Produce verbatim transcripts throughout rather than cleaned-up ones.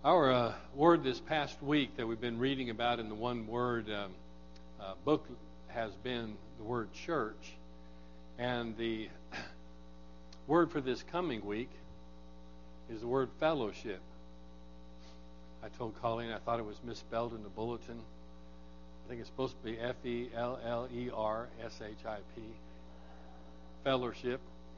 Our uh, word this past week that we've been reading about in the one word um, uh, book has been the word church. And the word for this coming week is the word fellowship. I told Colleen I thought it was misspelled in the bulletin. I think it's supposed to be F E L L E R S H I P. Fellowship.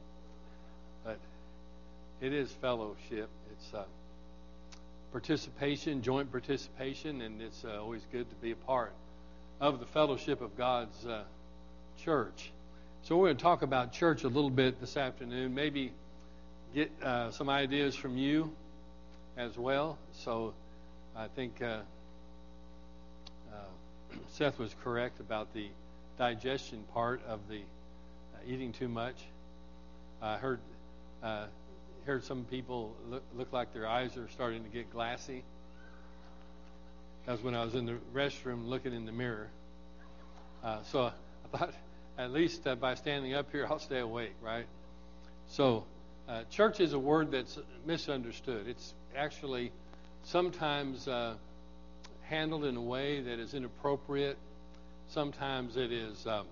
But it is fellowship. It's uh, participation, joint participation, and it's uh, always good to be a part of the fellowship of God's uh, church. So we're going to talk about church a little bit this afternoon, maybe get uh, some ideas from you as well. So I think uh, uh, Seth was correct about the digestion part of the uh, eating too much. I heard uh, heard some people look, look like their eyes are starting to get glassy. That was when I was in the restroom looking in the mirror. Uh, so I thought, at least uh, by standing up here, I'll stay awake, right? So uh, church is a word that's misunderstood. It's actually sometimes uh, handled in a way that is inappropriate. Sometimes it is um,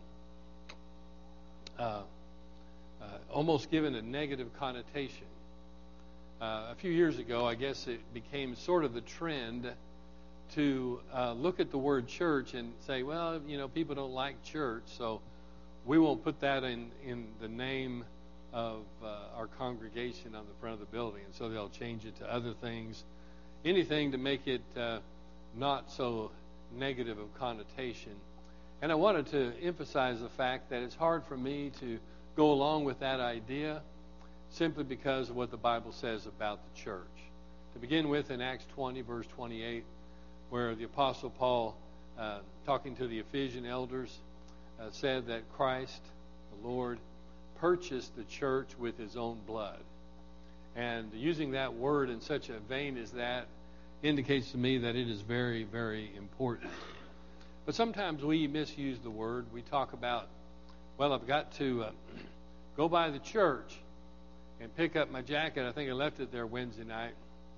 uh, uh, almost given a negative connotation. Uh, a few years ago, I guess it became sort of the trend to uh, look at the word church and say, well, you know, people don't like church, so we won't put that in, in the name of uh, our congregation on the front of the building. And so they'll change it to other things, anything to make it uh, not so negative of connotation. And I wanted to emphasize the fact that it's hard for me to go along with that idea simply because of what the Bible says about the church. To begin with, in Acts twenty, verse twenty-eight, where the Apostle Paul, uh, talking to the Ephesian elders, uh, said that Christ, the Lord, purchased the church with his own blood. And using that word in such a vein as that indicates to me that it is very, very important. But sometimes we misuse the word. We talk about, well, I've got to uh, go by the church and pick up my jacket. I think I left it there Wednesday night.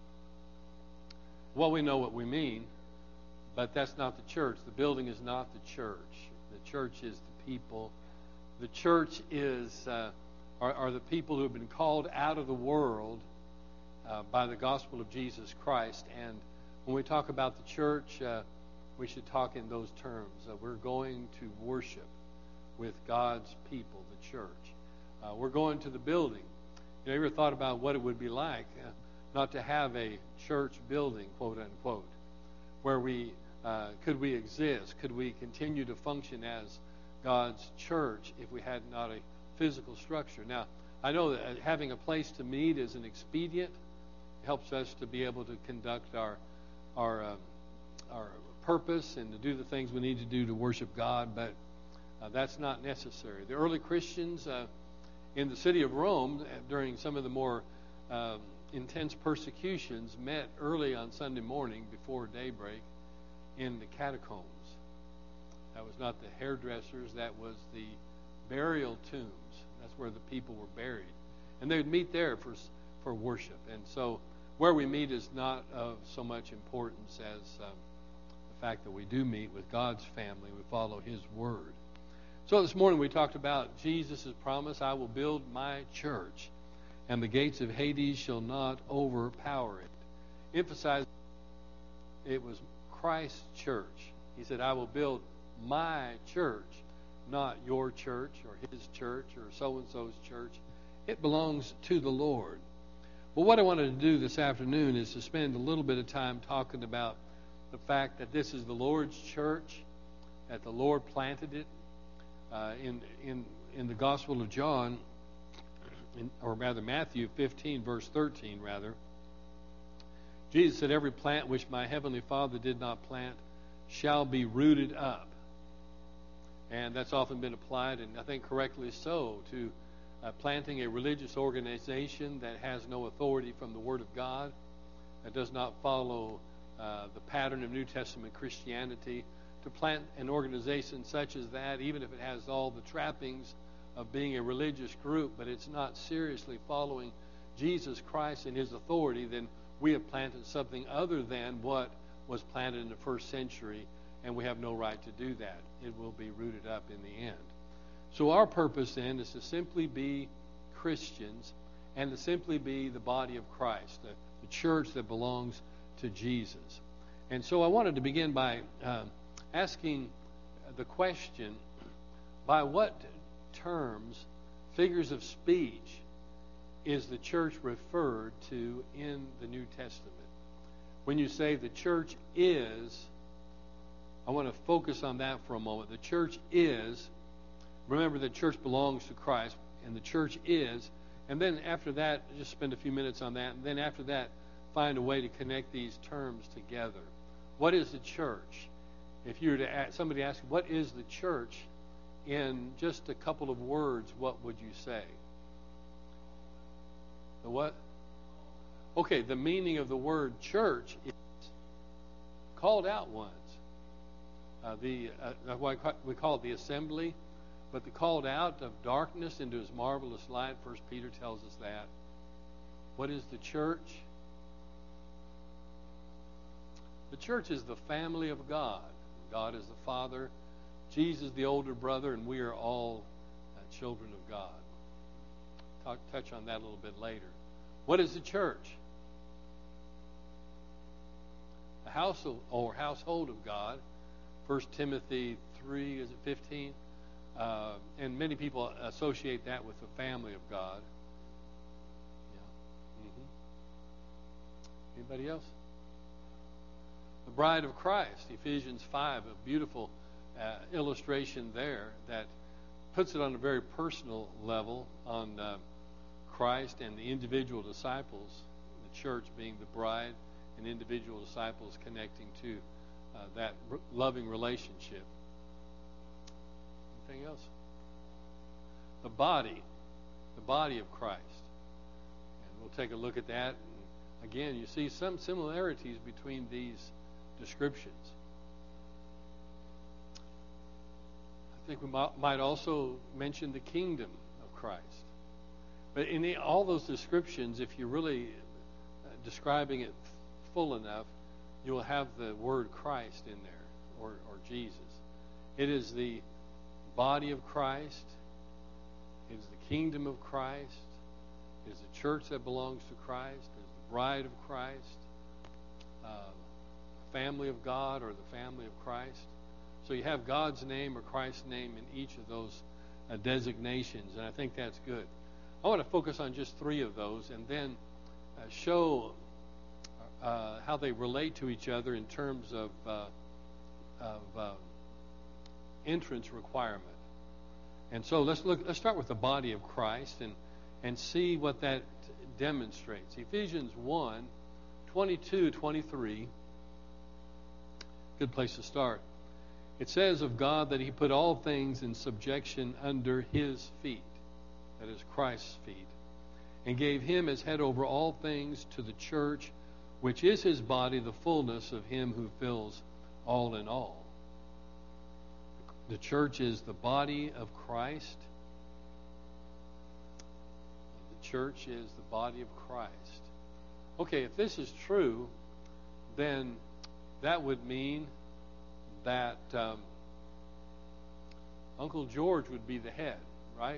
Well, we know what we mean, but that's not the church. The building is not the church. The church is the people. The church is uh, are, are the people who have been called out of the world uh, by the gospel of Jesus Christ. And when we talk about the church, uh, we should talk in those terms. Uh, we're going to worship with God's people, the church. Uh, we're going to the building. You know, you ever thought about what it would be like uh, not to have a church building, quote unquote, where we uh, could we exist? Could we continue to function as God's church if we had not a physical structure? Now, I know that having a place to meet is an expedient. It helps us to be able to conduct our our um, our purpose and to do the things we need to do to worship God, but uh, that's not necessary. The early Christians uh, in the city of Rome, during some of the more um, intense persecutions, met early on Sunday morning before daybreak in the catacombs. That was not the hairdressers, that was the burial tombs. That's where the people were buried. And they would meet there for for worship. And so where we meet is not of so much importance as um, the fact that we do meet with God's family. We follow His Word. So this morning we talked about Jesus' promise, I will build my church, and the gates of Hades shall not overpower it. Emphasize it was Christ's church. He said, I will build my church, not your church or his church or so-and-so's church. It belongs to the Lord. Well, what I wanted to do this afternoon is to spend a little bit of time talking about the fact that this is the Lord's church, that the Lord planted it. Uh, in in in the Gospel of John, in, or rather Matthew fifteen, verse thirteen, rather, Jesus said, every plant which my heavenly Father did not plant shall be rooted up. And that's often been applied, and I think correctly so, to uh, planting a religious organization that has no authority from the Word of God, that does not follow uh, the pattern of New Testament Christianity. To plant an organization such as that, even if it has all the trappings of being a religious group, but it's not seriously following Jesus Christ and His authority, then we have planted something other than what was planted in the first century, and we have no right to do that. It will be rooted up in the end. So our purpose then is to simply be Christians and to simply be the body of Christ, the, the church that belongs to Jesus. And so I wanted to begin by uh, asking the question, by what terms, figures of speech, is the church referred to in the New Testament? When you say the church is, I want to focus on that for a moment. The church is, remember the church belongs to Christ, and the church is, and then after that, just spend a few minutes on that, and then after that, find a way to connect these terms together. What is the church? If you were to ask, somebody ask, what is the church? In just a couple of words, what would you say? The what? Okay, the meaning of the word church is called out ones. Uh, the uh, we call it the assembly, but the called out of darkness into his marvelous light. First Peter tells us that. What is the church? The church is the family of God. God is the Father, Jesus the older brother, and we are all uh, children of God. Talk, touch on that a little bit later. What is the church? The house of, or household of God. First Timothy three, is it fifteen? Uh, and many people associate that with the family of God. Yeah. Mm-hmm. Anybody else? The bride of Christ, Ephesians five, a beautiful uh, illustration there that puts it on a very personal level on uh, Christ and the individual disciples, the church being the bride, and individual disciples connecting to uh, that r- loving relationship. Anything else? The body, the body of Christ. And we'll take a look at that. And again, you see some similarities between these descriptions. I think we might also mention the kingdom of Christ. But in the, all those descriptions, if you're really uh, describing it full enough, you will have the word Christ in there, or, or Jesus. It is the body of Christ. It is the kingdom of Christ. It is the church that belongs to Christ. It is the bride of Christ. Uh, family of God, or the family of Christ. So you have God's name or Christ's name in each of those uh, designations, and I think that's good. I want to focus on just three of those and then uh, show uh, how they relate to each other in terms of, uh, of uh, entrance requirement. And so let's look. Let's start with the body of Christ and and see what that demonstrates. Ephesians one, twenty-two, twenty-three. Good place to start. It says of God that he put all things in subjection under his feet, that is Christ's feet, and gave him as head over all things to the church, which is his body, the fullness of him who fills all in all. The church is the body of Christ. The church is the body of Christ. Okay, if this is true, then that would mean that um, Uncle George would be the head, right?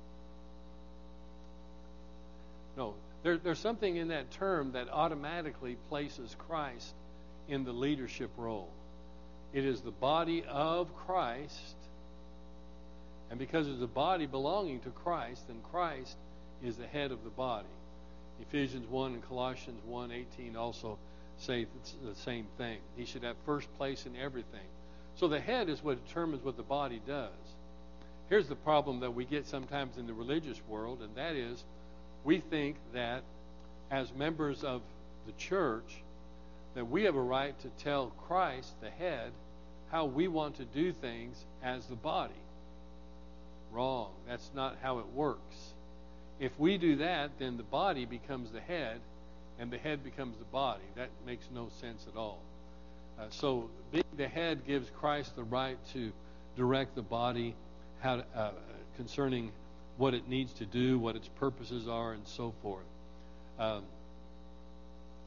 No, there, there's something in that term that automatically places Christ in the leadership role. It is the body of Christ, and because it's a body belonging to Christ, then Christ is the head of the body. Ephesians one and Colossians one eighteen also say the same thing. He should have first place in everything. So the head is what determines what the body does. Here's the problem that we get sometimes in the religious world, and that is we think that as members of the church, that we have a right to tell Christ, the head, how we want to do things as the body. Wrong. That's not how it works. If we do that, then the body becomes the head, and the head becomes the body. That makes no sense at all. Uh, so being the head gives Christ the right to direct the body how to, uh, concerning what it needs to do, what its purposes are, and so forth. Um,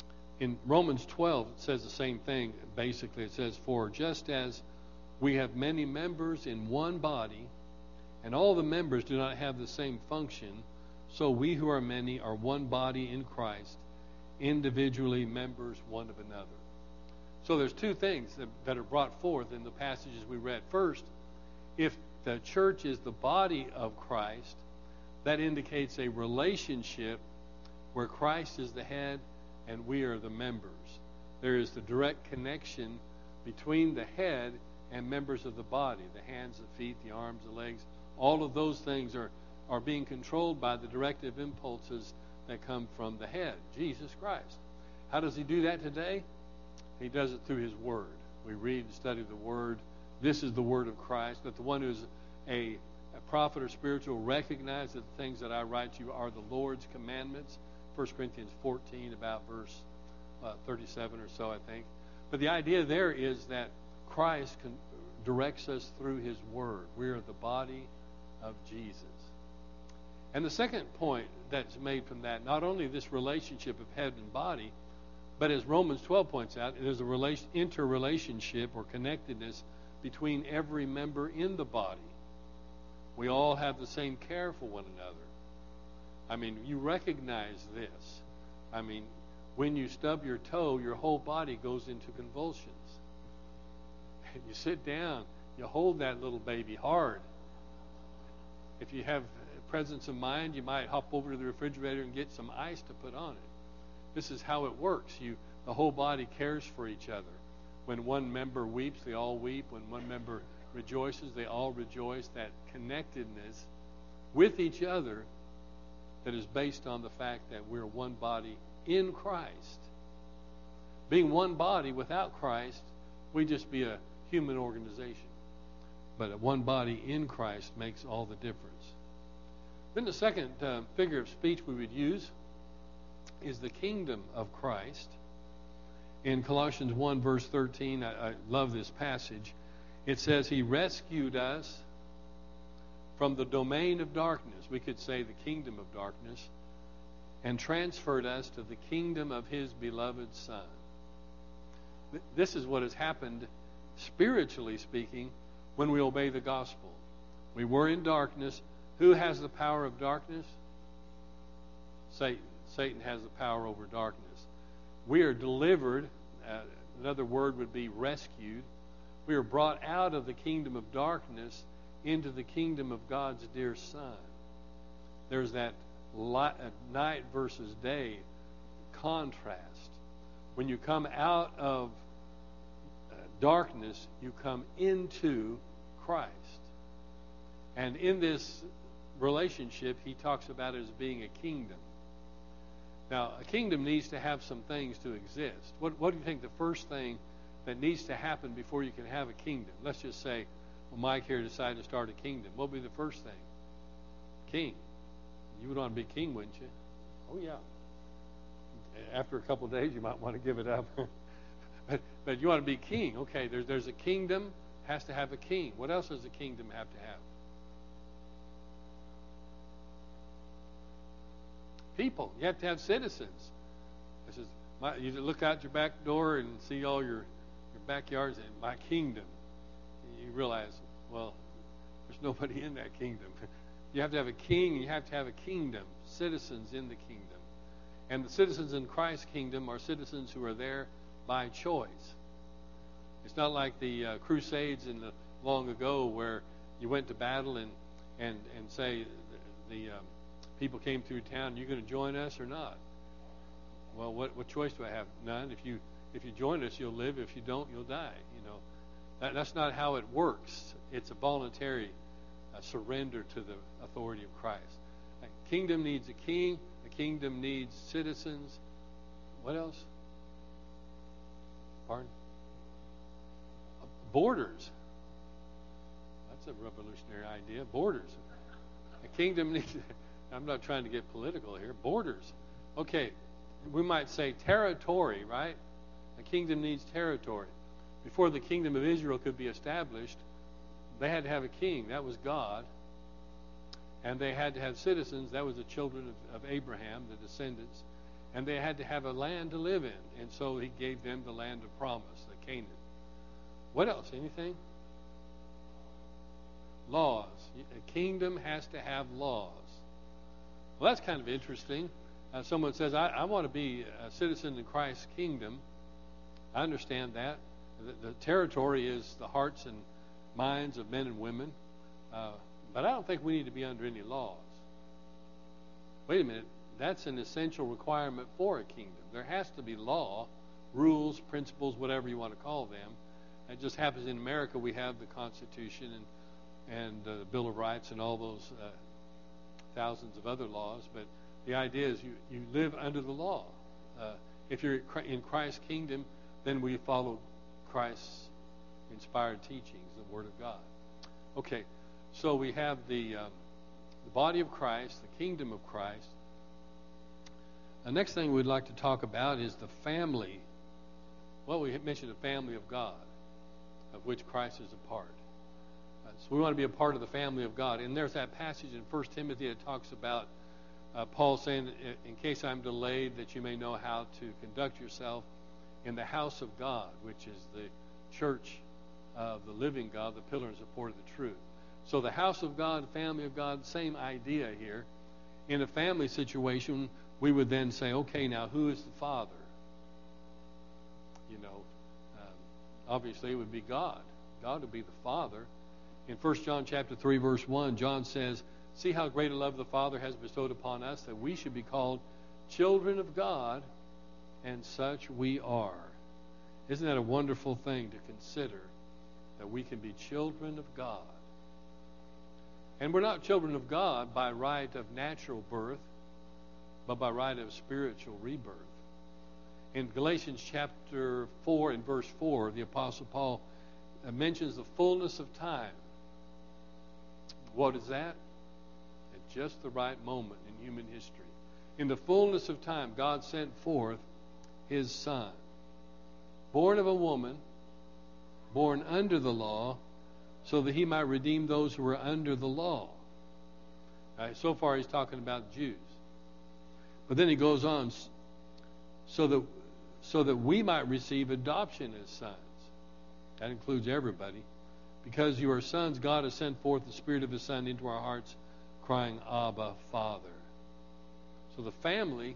In Romans twelve, it says the same thing. Basically, it says, "For just as we have many members in one body, and all the members do not have the same function, so we who are many are one body in Christ, individually members one of another." So there's two things that, that are brought forth in the passages we read. First, if the church is the body of Christ, that indicates a relationship where Christ is the head and we are the members. There is the direct connection between the head and members of the body, the hands, the feet, the arms, the legs. All of those things are, are being controlled by the directive impulses that come from the head, Jesus Christ. How does he do that today? He does it through his word. We read and study the word. This is the word of Christ. That the one who is a, a prophet or spiritual recognize that the things that I write to you are the Lord's commandments. First Corinthians fourteen, about verse uh, thirty-seven or so, I think. But the idea there is that Christ can, directs us through his word. We are the body of Jesus. And the second point that's made from that, not only this relationship of head and body, but as Romans twelve points out, there's a relation, interrelationship or connectedness between every member in the body. We all have the same care for one another. I mean, you recognize this. I mean, when you stub your toe, your whole body goes into convulsions. And you sit down, you hold that little baby hard. If you have presence of mind, you might hop over to the refrigerator and get some ice to put on it. This is how it works. You, the whole body cares for each other. When one member weeps, they all weep. When one member rejoices, they all rejoice. That connectedness with each other that is based on the fact that we're one body in Christ. Being one body without Christ, we'd just be a human organization. But one body in Christ makes all the difference. Then the second uh, figure of speech we would use is the kingdom of Christ. In Colossians one, verse thirteen, I, I love this passage. It says, he rescued us from the domain of darkness, we could say the kingdom of darkness, and transferred us to the kingdom of his beloved Son. This is what has happened, spiritually speaking, when we obey the gospel. We were in darkness. Who has the power of darkness? Satan. Satan has the power over darkness. We are delivered. Uh, another word would be rescued. We are brought out of the kingdom of darkness into the kingdom of God's dear Son. There's that light, uh, night versus day contrast. When you come out of uh, darkness, you come into Christ. And in this relationship, he talks about it as being a kingdom. Now, a kingdom needs to have some things to exist. What, what do you think the first thing that needs to happen before you can have a kingdom? Let's just say, well, Mike here decided to start a kingdom. What would be the first thing? King. You would want to be king, wouldn't you? Oh, yeah. After a couple of days, you might want to give it up. but, but you want to be king. Okay, there's, there's a kingdom, has to have a king. What else does a kingdom have to have? People. You have to have citizens. This is my, you look out your back door and see all your, your backyards and my kingdom. You realize, well, there's nobody in that kingdom. You have to have a king, and you have to have a kingdom, citizens in the kingdom. And the citizens in Christ's kingdom are citizens who are there by choice. It's not like the uh, Crusades in the long ago where you went to battle and and and say the, the um, people came through town. You're going to join us or not? Well, what what choice do I have? None. If you if you join us, you'll live. If you don't, you'll die. You know, that, that's not how it works. It's a voluntary uh, surrender to the authority of Christ. A kingdom needs a king. A kingdom needs citizens. What else? Pardon? Uh, borders. That's a revolutionary idea. Borders. A kingdom needs. I'm not trying to get political here. Borders. Okay, we might say territory, right? A kingdom needs territory. Before the kingdom of Israel could be established, they had to have a king. That was God. And they had to have citizens. That was the children of, of Abraham, the descendants. And they had to have a land to live in. And so he gave them the land of promise, the Canaan. What else? Anything? Laws. A kingdom has to have laws. Well, that's kind of interesting. Uh, someone says, I, I want to be a citizen in Christ's kingdom. I understand that. The, the territory is the hearts and minds of men and women. Uh, but I don't think we need to be under any laws. Wait a minute. That's an essential requirement for a kingdom. There has to be law, rules, principles, whatever you want to call them. It just happens in America we have the Constitution and, and uh, the Bill of Rights and all those uh, thousands of other laws. But the idea is you, you live under the law. Uh, if you're in Christ's kingdom, then we follow Christ's inspired teachings, the Word of God. Okay, so we have the, um, the body of Christ, the kingdom of Christ. The next thing we'd like to talk about is the family. Well, we mentioned the family of God, of which Christ is a part. Uh, so we want to be a part of the family of God. And there's that passage in First Timothy that talks about uh, Paul saying, in case I'm delayed, that you may know how to conduct yourself in the house of God, which is the church of the living God, the pillar and support of the truth. So the house of God, family of God, same idea here. In a family situation, we would then say, okay, now who is the father? You know, um, obviously it would be God. God would be the Father. In First John chapter three, verse one, John says, see how great a love the Father has bestowed upon us, that we should be called children of God, and such we are. Isn't that a wonderful thing to consider, that we can be children of God? And we're not children of God by right of natural birth, but by right of spiritual rebirth. In Galatians chapter four and verse four, the Apostle Paul mentions the fullness of time. What is that? At just the right moment in human history. In the fullness of time, God sent forth His Son, born of a woman, born under the law, so that He might redeem those who were under the law. Right, so far He's talking about Jews. But then he goes on, so that so that we might receive adoption as sons. That includes everybody. Because you are sons, God has sent forth the Spirit of His Son into our hearts, crying, Abba, Father. So the family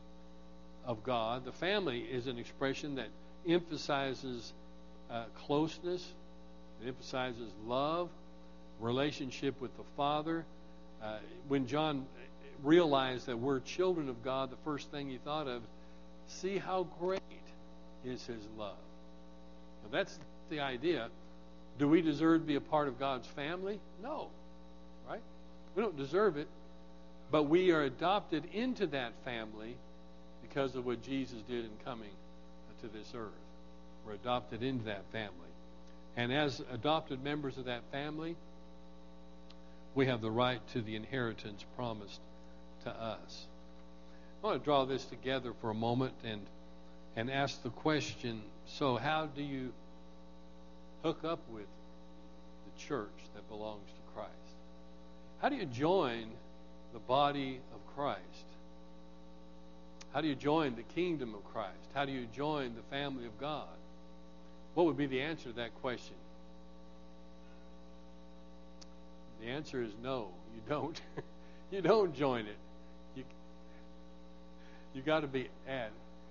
of God, the family is an expression that emphasizes uh, closeness, it emphasizes love, relationship with the Father. Uh, when John realized that we're children of God, the first thing he thought of, see how great is His love. Now that's the idea. Do we deserve to be a part of God's family? No. Right? We don't deserve it. But we are adopted into that family because of what Jesus did in coming to this earth. We're adopted into that family. And as adopted members of that family, we have the right to the inheritance promised to us. I want to draw this together for a moment and and ask the question, so how do you hook up with the church that belongs to Christ? How do you join the body of Christ? How do you join the kingdom of Christ? How do you join the family of God? What would be the answer to that question? The answer is no, you don't. You don't join it. You you got to be at.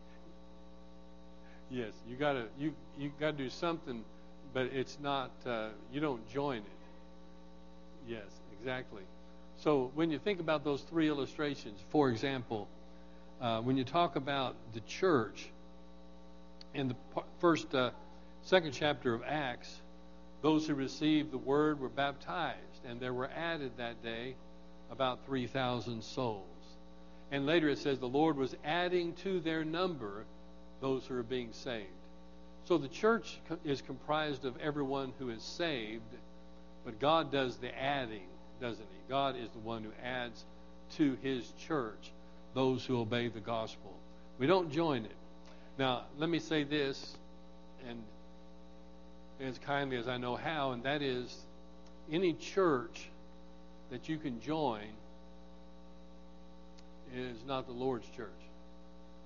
Yes, you got to you you got to do something, but it's not. Uh, you don't join it. Yes, exactly. So when you think about those three illustrations, for example, uh, when you talk about the church in the first, uh, second chapter of Acts, those who received the word were baptized, and there were added that day about three thousand souls. And later it says the Lord was adding to their number those who are being saved. So the church is comprised of everyone who is saved, but God does the adding, doesn't He? God is the one who adds to His church those who obey the gospel. We don't join it. Now, let me say this, and as kindly as I know how, and that is, any church that you can join is not the Lord's church.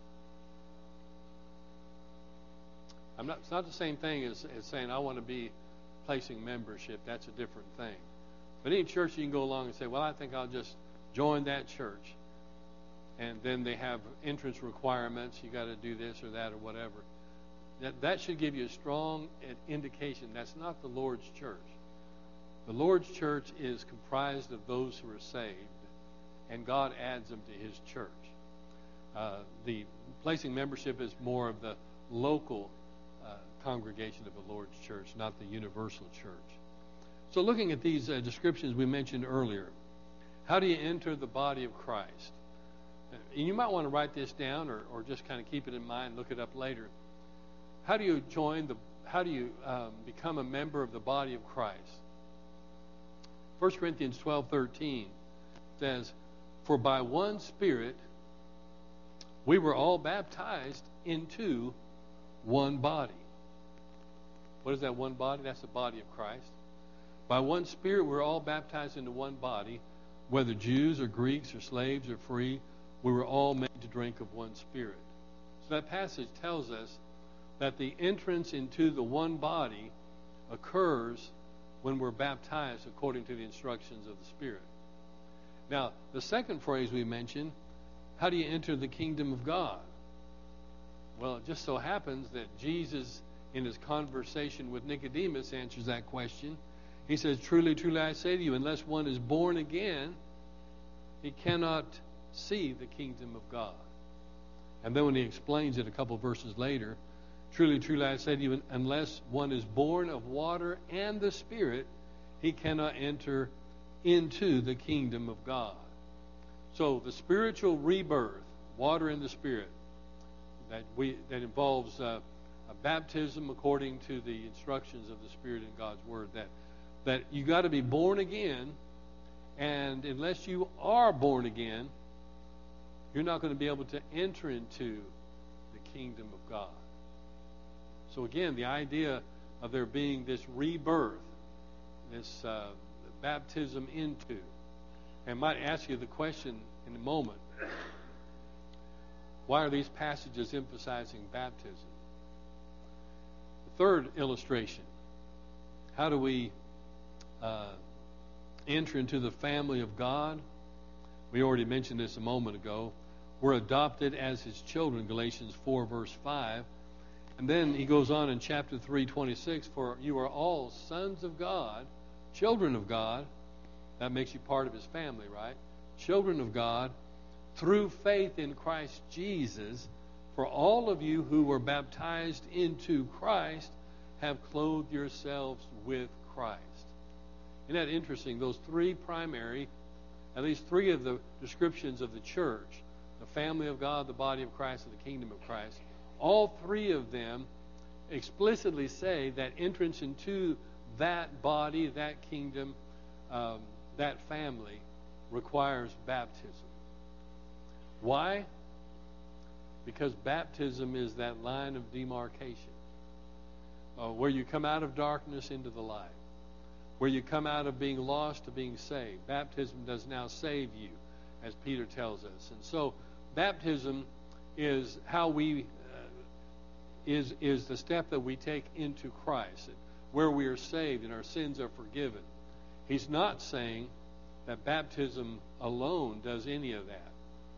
I'm not. It's not the same thing as, as saying I want to be placing membership. That's a different thing. But any church you can go along and say, well, I think I'll just join that church, and then they have entrance requirements. You got to do this or that or whatever. That that should give you a strong indication that's not the Lord's church. The Lord's church is comprised of those who are saved, and God adds them to His church. Uh, the placing membership is more of the local uh, congregation of the Lord's church, not the universal church. So looking at these uh, descriptions we mentioned earlier, how do you enter the body of Christ? And you might want to write this down or, or just kind of keep it in mind, look it up later. How do you join the, how do you um, become a member of the body of Christ? First Corinthians twelve thirteen says, for by one Spirit we were all baptized into one body. What is that one body? That's the body of Christ. By one Spirit we're all baptized into one body, whether Jews or Greeks or slaves or free, we were all made to drink of one Spirit. So that passage tells us that the entrance into the one body occurs when we're baptized according to the instructions of the Spirit. Now, the second phrase we mentioned, how do you enter the kingdom of God? Well, it just so happens that Jesus, in his conversation with Nicodemus, answers that question. He says, truly, truly, I say to you, unless one is born again, he cannot see the kingdom of God. And then when he explains it a couple verses later, truly, truly, I say to you, unless one is born of water and the Spirit, he cannot enter into the kingdom of God. So the spiritual rebirth, water and the Spirit, that we that involves uh, a baptism according to the instructions of the Spirit in God's Word. That that you got to be born again, and unless you are born again, you're not going to be able to enter into the kingdom of God. So again, the idea of there being this rebirth, this uh, baptism into, and I might ask you the question in a moment, why are these passages emphasizing baptism? The third illustration, how do we uh, enter into the family of God? We already mentioned this a moment ago. We're adopted as His children, Galatians four, verse five. And then he goes on in chapter three, twenty-six, for you are all sons of God, children of God. That makes you part of His family, right? Children of God, through faith in Christ Jesus. For all of you who were baptized into Christ have clothed yourselves with Christ. Isn't that interesting? Those three primary, at least three of the descriptions of the church, the family of God, the body of Christ, and the kingdom of Christ, all three of them explicitly say that entrance into that body, that kingdom, um, that family requires baptism. Why? Because baptism is that line of demarcation, uh, where you come out of darkness into the light, where you come out of being lost to being saved. Baptism does now save you, as Peter tells us. And so baptism is how we is is the step that we take into Christ, where we are saved and our sins are forgiven. He's not saying that baptism alone does any of that.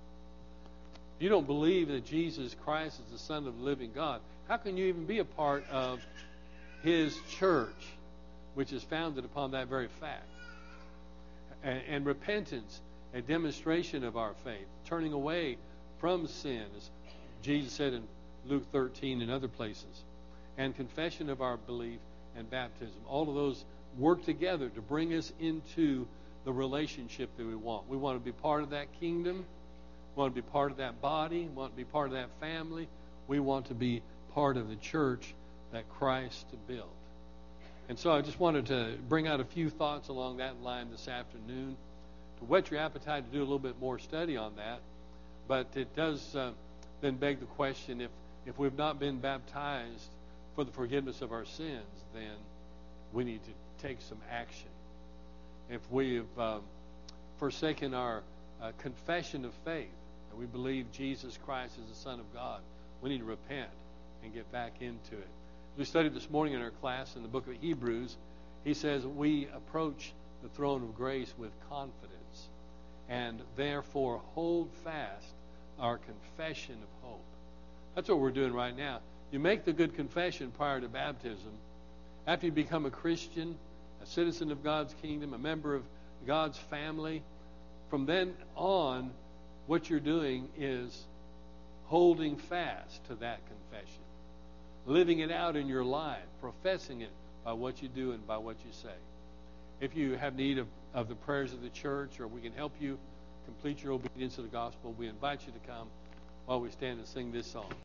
If you don't believe that Jesus Christ is the Son of the living God, how can you even be a part of His church, which is founded upon that very fact? And, and repentance, a demonstration of our faith, turning away from sin, as Jesus said in Luke thirteen and other places, and confession of our belief and baptism. All of those work together to bring us into the relationship that we want. We want to be part of that kingdom. We want to be part of that body. We want to be part of that family. We want to be part of the church that Christ built. And so I just wanted to bring out a few thoughts along that line this afternoon to whet your appetite to do a little bit more study on that. But it does uh, then beg the question, if If we've not been baptized for the forgiveness of our sins, then we need to take some action. If we've um, forsaken our uh, confession of faith, and we believe Jesus Christ is the Son of God, we need to repent and get back into it. We studied this morning in our class in the book of Hebrews. He says we approach the throne of grace with confidence and therefore hold fast our confession of hope. That's what we're doing right now. You make the good confession prior to baptism. After you become a Christian, a citizen of God's kingdom, a member of God's family, from then on, what you're doing is holding fast to that confession, living it out in your life, professing it by what you do and by what you say. If you have need of, of the prayers of the church, or we can help you complete your obedience to the gospel, we invite you to come while we stand and sing this song.